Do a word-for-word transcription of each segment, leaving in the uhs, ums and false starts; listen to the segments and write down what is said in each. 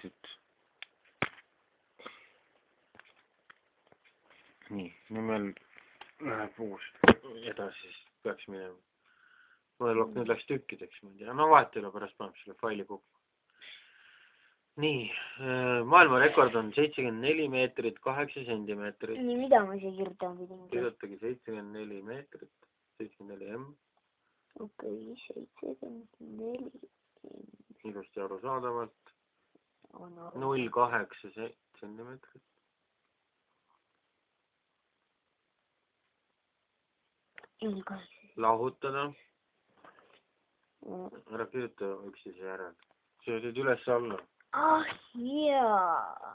meetrit. nii, nüüd meil läheb uus edasi, siis peaks minema. Modelog nüüd läks tükkideks, ma ei tea. No vahet ei ole, pärast paneb selle faili kokku. Nii, maailmarekord on seitsekümmend neli meetrit, kaheksa sentimeetrit. Nii, mida ma siia kirjutama pidin? Kirjutagi seitsekümmend neli meetrit, seitsekümmend neli M. Okei, seitsekümmend neli. Ilusti arusaadavalt. null kaheksa sentimeetrit. Lahutada. Ära kirjuta üksteise järel. See olid üles alla. Ah, jaa.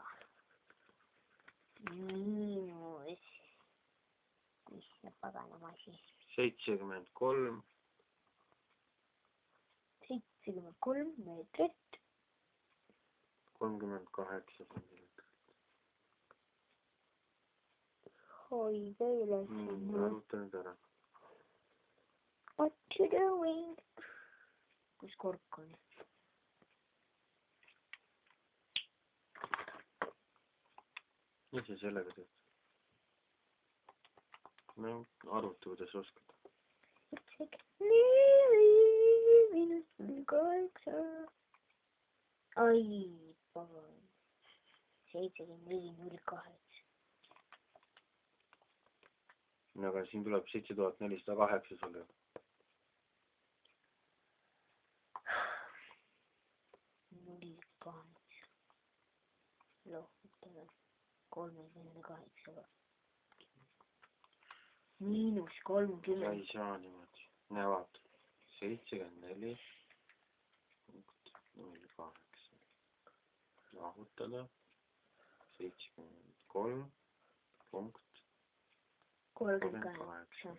Miinus. Mis see paganama siis? seitsekümmend kolm. seitsekümmend kolm meetrit. kolmkümmend kaheksa sentimeetrit. Hoida üles. Lahuta nüüd ära. What you doing? Kus kork on? Mis sa sellega teed? No, arvuta, kuidas oskad. neli miinus null kaheksa. Ai, pagan. seitsekümmend neli null kaheksa. No, aga siin tuleb seitse tuhat nelisada kaheksa sulle. null kaheksa. Lohutame. kolmekümne kaheksa. Miinus kolmkümmend. Sa ei saa niimoodi. Näe, vaata. seitsekümmend neli null kaheksa. Lahutada. seitsekümmend kolm punkt kolmkümmend kaheksa.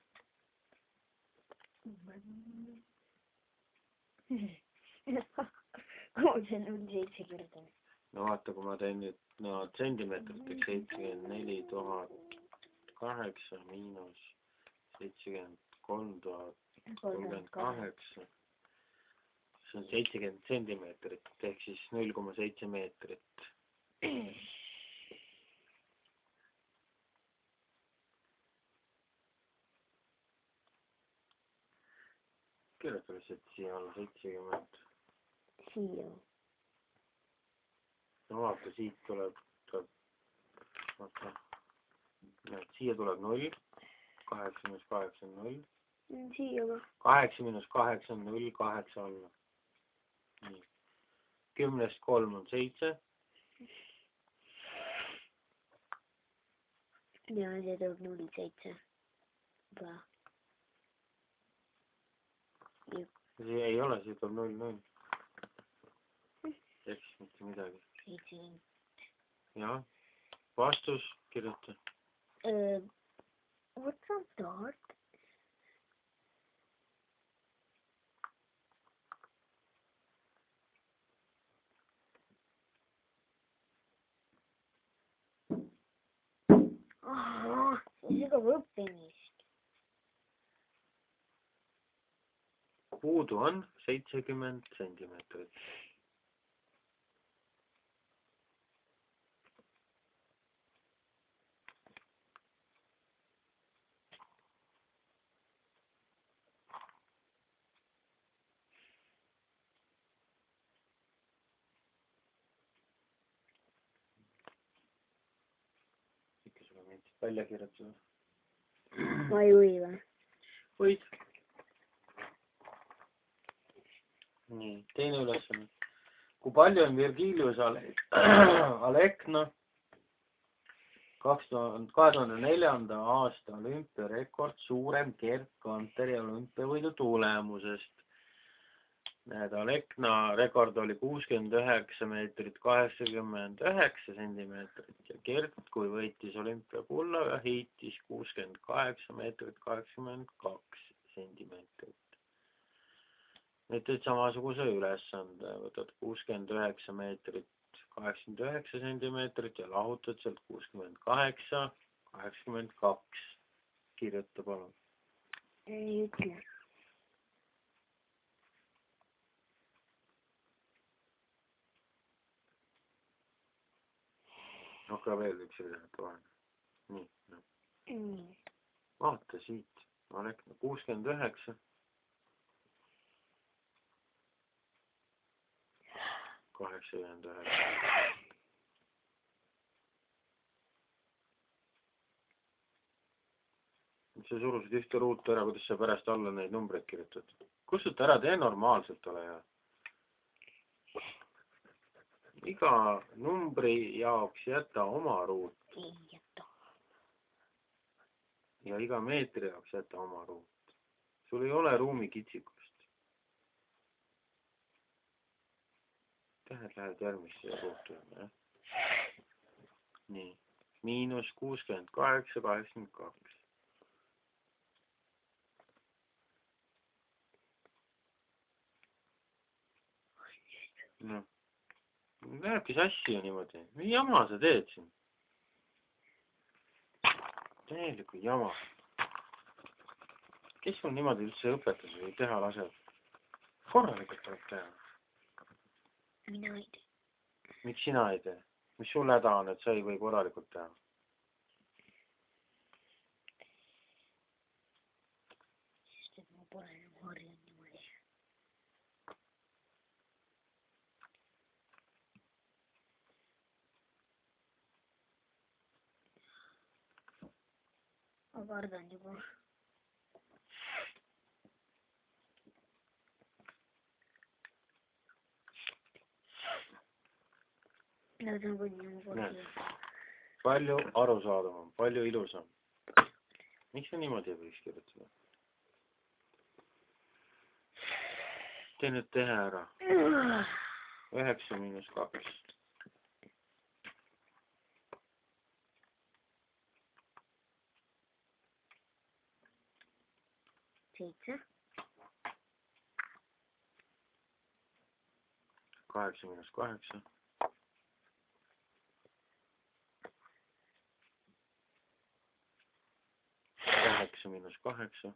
Kuhu see null seitse kirjutan? No vaata, kui ma teen nüüd no, sentimeetriteks seitsekümmend neli tuhat kaheksa miinus seitsekümmend kolm tuhat kolmkümmend kaheksa. See on seitsekümmend sentimeetrit, ehk siis null koma seitse meetrit. Kirjuta lihtsalt siia alla seitsekümmend. Siia. No vaata, siit tuleb, tuleb, vaata, siia tuleb null, kaheksa miinus kaheksa on null. Siia ka. kaheksa miinus kaheksa on null, kaheksa alla. Nii. kümnest kolm on seitse. Ja see tuleb null seitse. See ei ole, see tuleb null null. Eks mitte midagi. seitsekümmend. Jah, vastus kirjuta. Uh, what's on start? Ah, see ka õppimist. Puudu on seitsekümmend sentimeetrit. Välja kirjutada. Ma ei või või? Võid. Nii, teine ülesanne. Kui palju on Virgilius Alekna kahe tuhande neljanda aasta olümpiarekord suurem Gerd Kanteri olümpiavõidu tulemusest? Näed, Alekna rekord oli kuuskümmend üheksa meetrit, kaheksakümmend üheksa sentimeetrit ja Gerd, kui võitis olümpiakulla, heitis kuuskümmend kaheksa meetrit, kaheksakümmend kaks sentimeetrit. Nüüd teed samasuguse ülesande, võtad kuuskümmend üheksa meetrit, kaheksakümmend üheksa sentimeetrit ja lahutad sealt kuuskümmend kaheksa, kaheksakümmend kaks. Kirjuta palun. Ei ütle. hakka veel üks ridade vahel. Nii, no. Nii. Vaata siit. Ma räägin kuuskümmend üheksa. kaheksakümmend üheksa. Sa surusid ühte ruutu ära, kuidas sa pärast alla neid numbreid kirjutad. Kustuta ära, tee normaalselt ole ja. Iga numbri jaoks jäta oma ruut. Ei jäta. Ja iga meetri jaoks jäta oma ruut. Sul ei ole ruumi kitsikust. Tähed lähed järgmisse ruutu. Ja? Nii. Miinus kuuskümmend kaheksa, kaheksakümmend kaks. No. Lähebki sassi ju niimoodi. Mis jama sa teed siin? Täieliku jama. Kes sul niimoodi üldse õpetas või teha laseb? Korralikult tuleb teha. Mina ei tee. Miks sina ei tee? Mis sul häda on, et sa ei või korralikult teha? Sest et ma pole enam harjunud niimoodi. Ma kardan juba. Need on kõik nagu kordi. Palju arusaadavam, palju ilusam. Miks sa niimoodi ei võiks kirjutada? Tee nüüd tehe ära. üheksa miinus kaks. Seitse. kaheksa miinus kaheksa. kaheksa miinus kaheksa.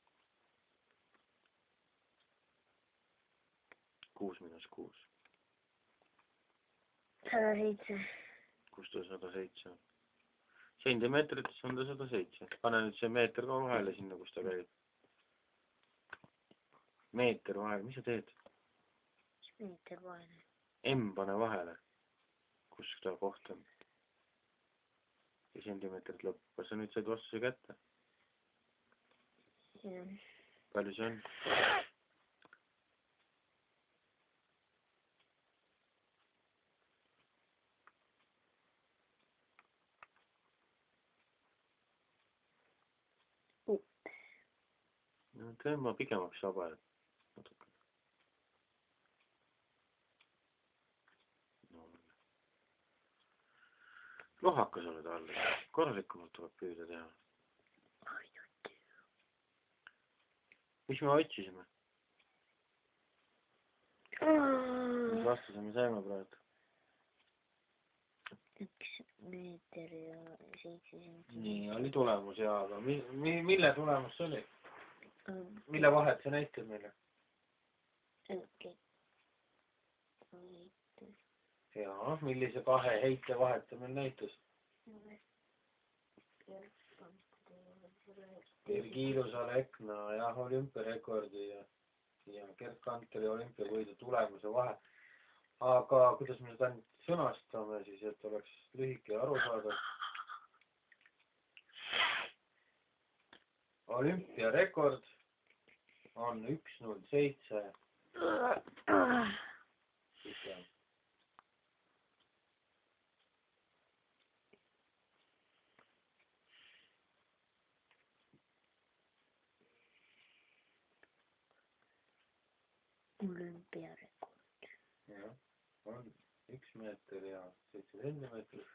kuus miinus kuus. sada seitse. Kus ta sada seitse on? Sentimeetrites on ta sada seitse. Pane nüüd see meeter ka vahele sinna, kus ta käib. Meeter vahele. Mis sa teed? Meeter vahele. M pane vahele. Kus ta koht on? Ja sentimeetrit lõpp. Kas sa nüüd said vastuse kätte? Jah. Palju see on? No tõmba pikemaks saba. Natuke. No. Lohakas oled alla. Korralikumalt tuleb püüda teha. Mis me otsisime? Mis vastuse me saime praegu? Üks meeter ja seitse senti. Nii, oli tulemus ja, aga mi, mi, mille tulemus see oli? Mille vahet see näitab meile? Okei. Jaa, millise kahe heite vahet see meil näitas? Erki Ilusale Ekna, jah, olümpiarekordi ja, ja Gerd Kanteri olümpiavõidu tulemuse vahe. Aga kuidas me seda sõnastame siis, et oleks lühike ja arusaadav? Olümpiarekord on üks null seitse. Olümpiarekord. Jah, on üks meeter ja seitse sentimeetrit.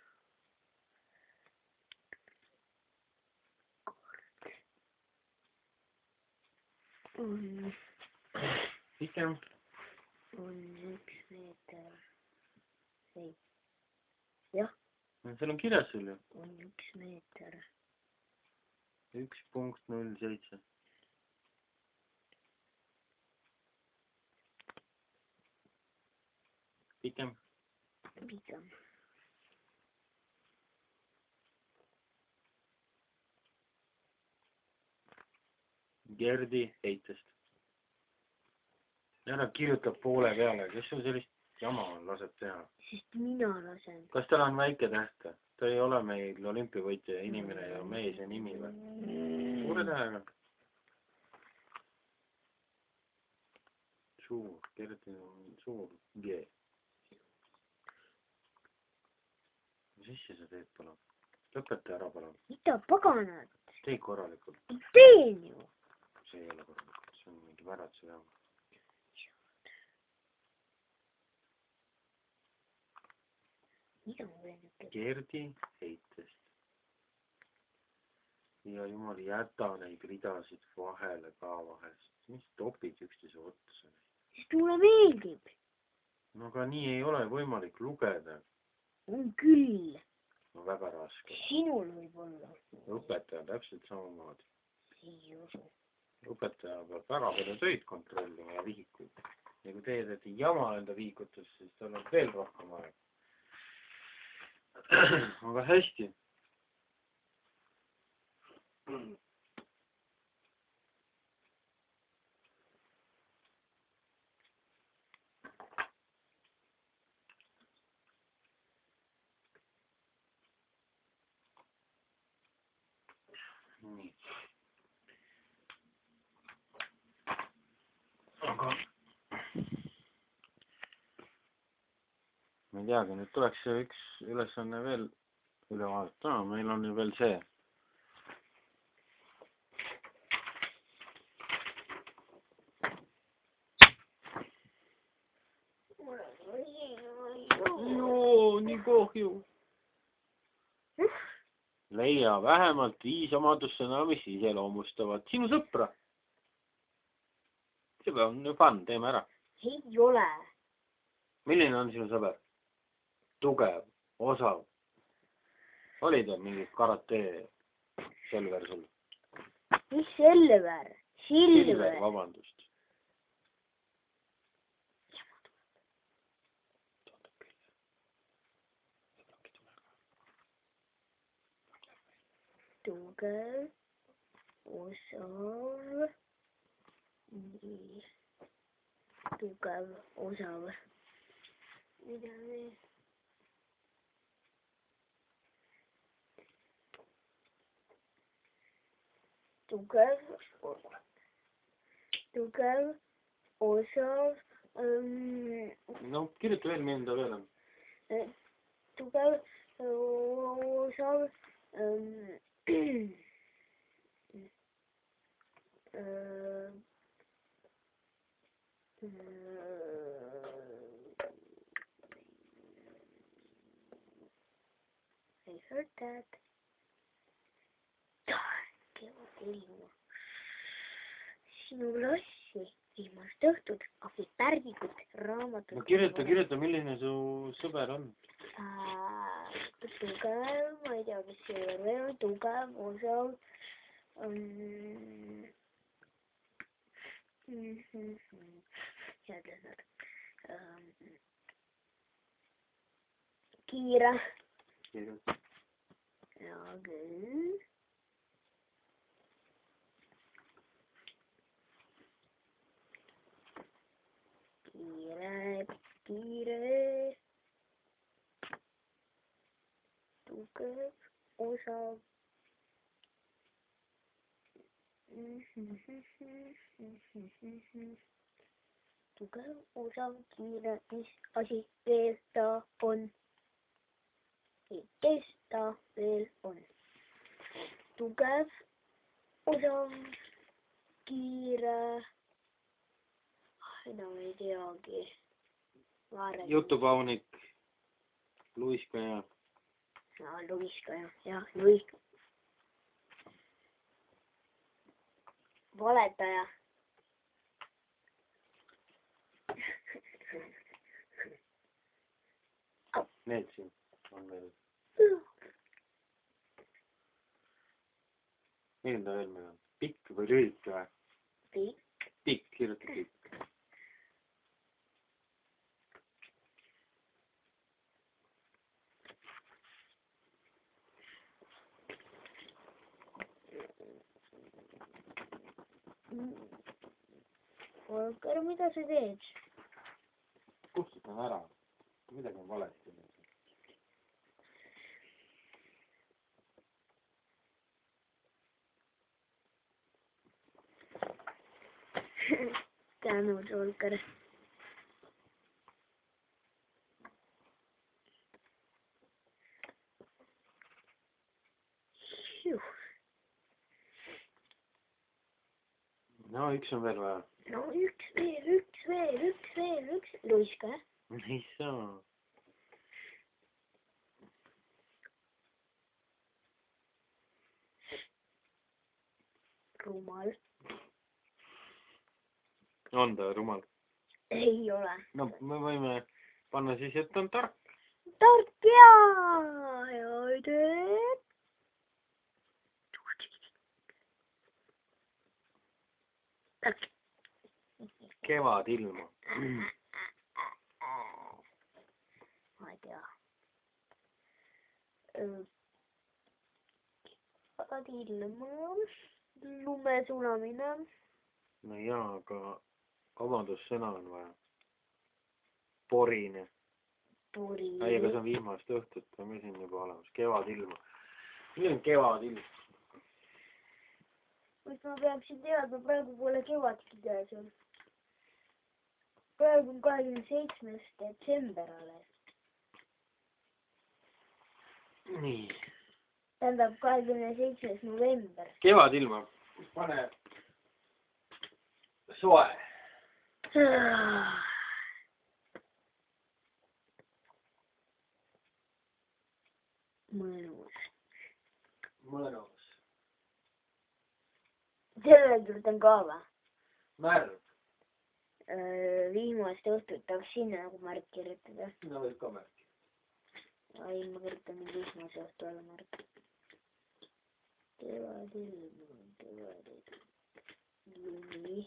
On, pikem? On üks meeter. Ei. Jah. Seal on kirjas sul ju. On üks meeter. üks punkt null seitse. Pikem? Pikem. Gerdi heitest. ära kirjutab poole peale, kes sul sellist jama laseb teha? Sest mina lasen. Kas tal on väike täht? Ta ei ole meil olümpiavõitja inimene ja mees ja nimi või? Suure tähega. Suur, Gerdi on suur G. Mis asja sa teed, palun? Lõpeta ära, palun. Mida paganat? Tee korralikult. Teen ju. See ei ole korralikult, see on mingi väratuse jaam. Mida ma pean ütlema? Gerdi heitest. Ja jumal, jäta neid ridasid vahele ka vahest. Mis topid üksteise otsa? Sest mulle meeldib. No aga nii ei ole võimalik lugeda. On küll. No väga raske. Sinul võib olla. Õpetaja täpselt samamoodi. Ei usu. Õpetaja peab väga palju töid kontrollima ja vihikuid. Ja kui teie teete jama enda vihikutus, siis tal on veel rohkem aega. Aga hästi. Nii. Aga ma ei teagi, nüüd tuleks see üks ülesanne veel üle vaadata. Meil on ju veel see. Joo, nii kahju. Leia vähemalt viis omadussõna, mis iseloomustavad sinu sõpra. See on ju fun, teeme ära. Ei ole. Milline on sinu sõber? Tugev, osav. Oli ta mingi karate Selver sul? Mis Selver? Silver. Silver, vabandust. Tugev, osav, nii, tugev, osav, mida veel? Tugev, tugev, osav, ähm, no kirjuta veel, mida veel on. Tugev, osav, ähm, Uh, uh, I heard that. Sinu lassi viimast õhtut abid pärgikud raamatut. No kirjuta, kirjuta, milline su sõber on? Tugev, ma ei tea, mis see veel on, tugev, osav. Um, Jätlased. Um, kiire. Kirjuta. Ja küll. Kiire, kiire. Tugev, osav. Tugev, osav, kiire, mis asi veel ta on? Kes ta veel on? Tugev, osav, kiire. Enam ei teagi. Jutupaunik, luiskaja. Ja, luiskaja, jah, luiskaja. Valetaja. Need siin on veel. Milline ta veel meil on? Pikk või lühike või? Pikk. Pikk, kirjuta pikk. Volker, mida sa teed? Kustutan ära. Midagi on valesti. Tänud, Volker. No, üks on veel vaja. No, üks veel, üks veel, üks veel, üks... Luiska, jah? Ei saa. Rumal. On ta rumal? Ei ole. No, me võime panna siis, et on tark. Tark jaa! Ja idee. Tark. Kevad ilma. Ma ei tea. Kevad ilma. Lumesulamine. No jaa, aga kabandussõna on vaja. Porine. Porine. Ei, aga see on viimast õhtut, on meil siin juba olemas. Kevad ilma. Milline on kevad ilma? Kus ma peaksin teadma, praegu pole kevadki käes on. Praegu on kahekümne seitsmes detsember alles. Nii. Tähendab kahekümne seitsmes november. Kevad ilma. Pane soe. Mõnus. Mõnus. Selle küll on ka või? Märg. Viimast õhtut tahaks sinna nagu märk kirjutada. No võib ka märk. Ei, ma kirjutan nüüd viimast õhtu alla märk. Kevad ilma, kevad ilma. Lumi.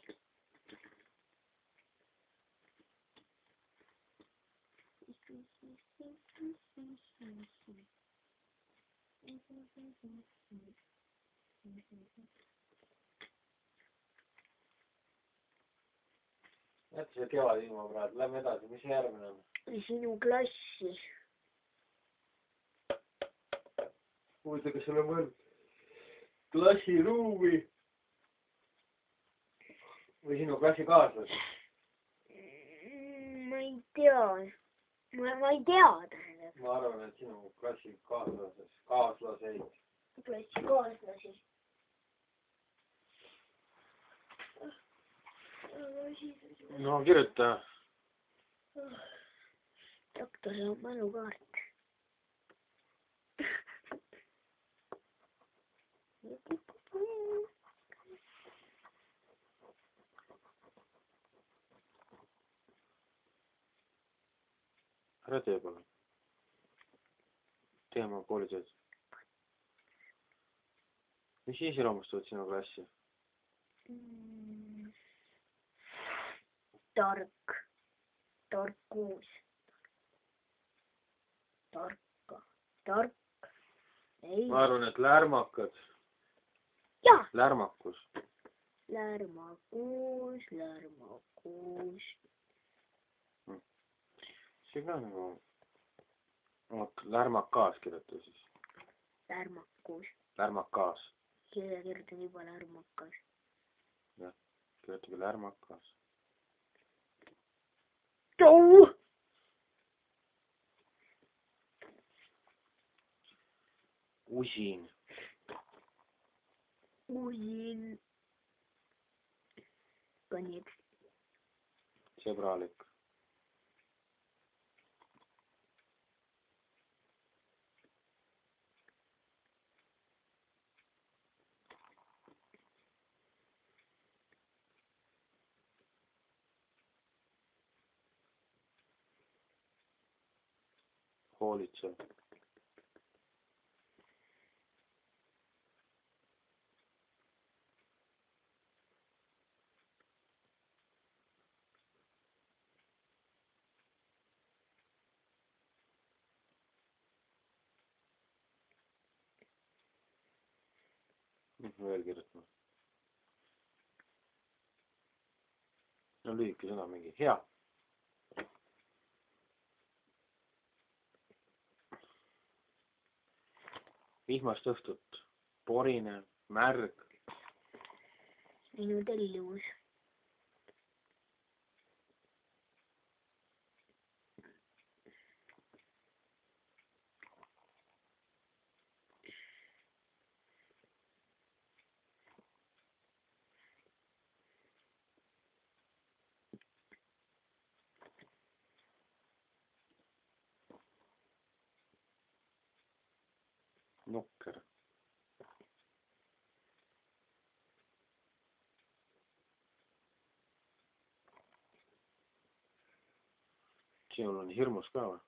Jätta see kevad ilma praegu. Lähme edasi. Mis järgmine on? Sinu klassi. Huvitav, kas sul on mõeld klassiruumi või sinu klassikaaslased? Ma ei tea. Ma, ma ei tea, tähendab. Ma arvan, et sinu klassikaaslased, kaaslaseid. Klassikaaslasi. No kirjuta. Doktor on mälukaart. Ära tee palun. Tee oma koolitööd. Mis siis iloomustavad sinu klassi? Mm. Tark. Tarkuus. Tarka. Tark. Ei. Ma arvan, et lärmakad. Jah. Lärmakus. Lärmakuus, lärmakuus. Hmm. See ka nagu... Oot, lärmakaas kirjuta siis. Lärmakuus. Lärmakaas. Kirja kirjutan juba lärmakas. Jah, kirjutage lärmakaas. Tau! Usin. Usin. Konjeks. Sõbralik. Hoolitsev. Veel kirjutama. no lühike sõna mingi hea. Vihmast õhtut, porine, märg. Minu tellivus. Nukker. Sinul on hirmus ka või?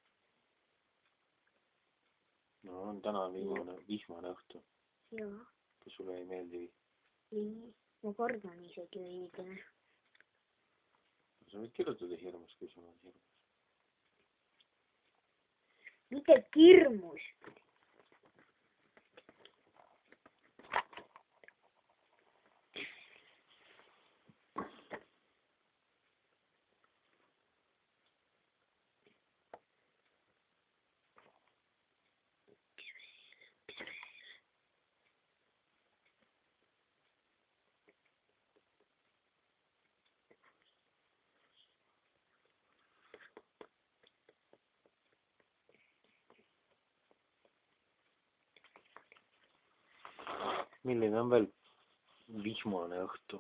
No on täna viimane vihmane õhtu. Jaa. Kas sulle ei meeldi? Ei, ma kardan isegi veidine. Sa võid kirjutada hirmus, kui sul on hirmus. Mitte kirmus. Milline on veel vihmane õhtu?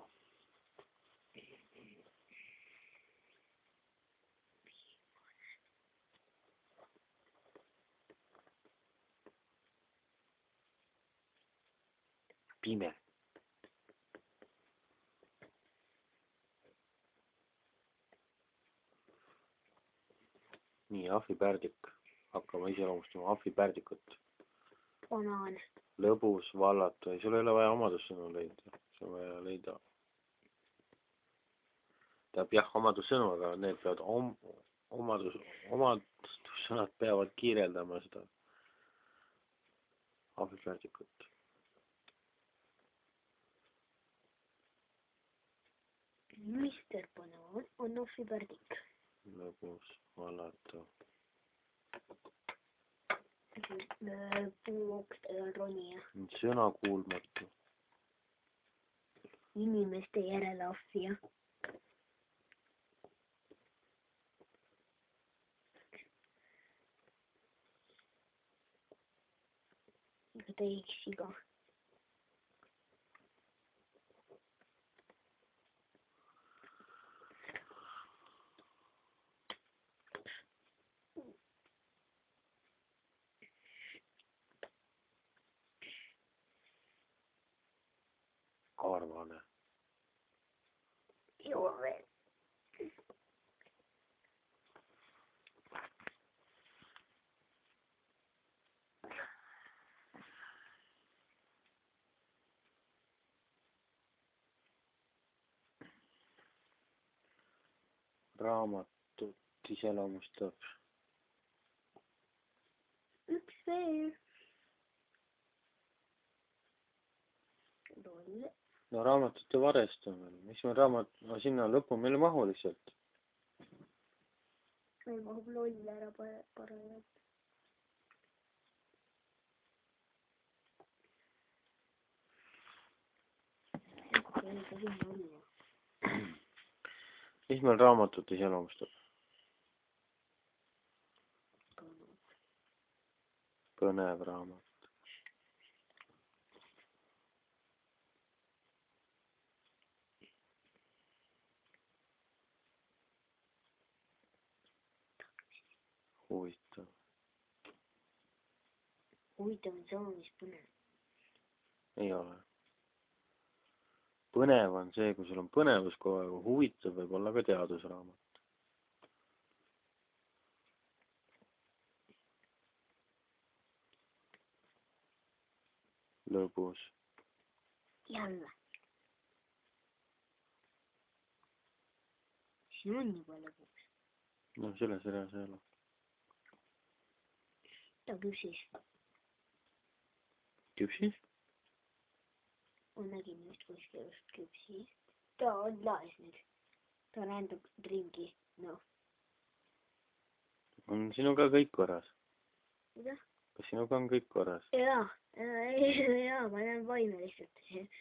Pime. Nii, ahvipärdik. Hakkame iseloomustama ahvipärdikut. Banaan. Lõbus, vallatu. Ei, sul ei ole vaja omadussõnu leida. Sul on vaja leida. Tähendab jah, omadussõnu, aga need peavad om, omadus, omadussõnad peavad kiireldama seda ahvipärdikut. Mister Banaan on ahvipärdik. Lõbus, vallatu. Puuokstel on ronija. Sõna kuulmatu. Inimeste järele ahvija. Ega ta ei eksi ka. Karvane. Joo veel. Raamatut iseloomustab. Üks veel. Loll. No raamatute varest on veel. Mis me raamat... No sinna lõpu meil ei mahu lihtsalt. Meil mahub loll ära parajalt. Mis meil raamatut iseloomustab? Põnev raamat. Huvitav. Huvitav on sama, mis põnev. Ei ole. Põnev on see, kui sul on põnevus kogu aeg, huvitav võib olla ka teadusraamat. Lõbus. Jälle. See on juba lõbus. No selles reas ei ole. Ta küpsis. Küpsis? Ma nägin just kuskil just küpsis. Ta on laes nüüd. ta rändab ringi, noh. On sinuga kõik korras? mida? Kas sinuga on kõik korras? jaa, jaa, ma näen vaime lihtsalt.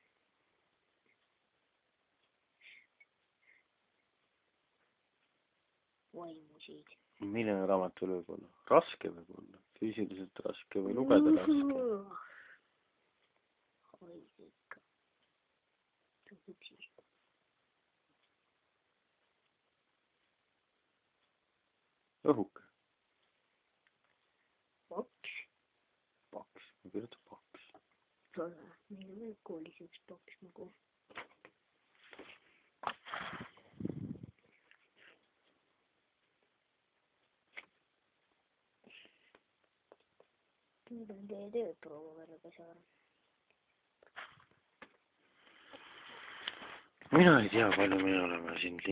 Vaimusid. Milline raamat veel võib olla? Raske võib olla, füüsiliselt raske või lugeda raske? oi ikka. Tõusis. Õhuke. Paks. Paks, ma kirjutan paks. Tore, meil on veel koolis üks paks nagu. Nüüd on teie tööd proua verga saada. Mina ei tea, palju me oleme siin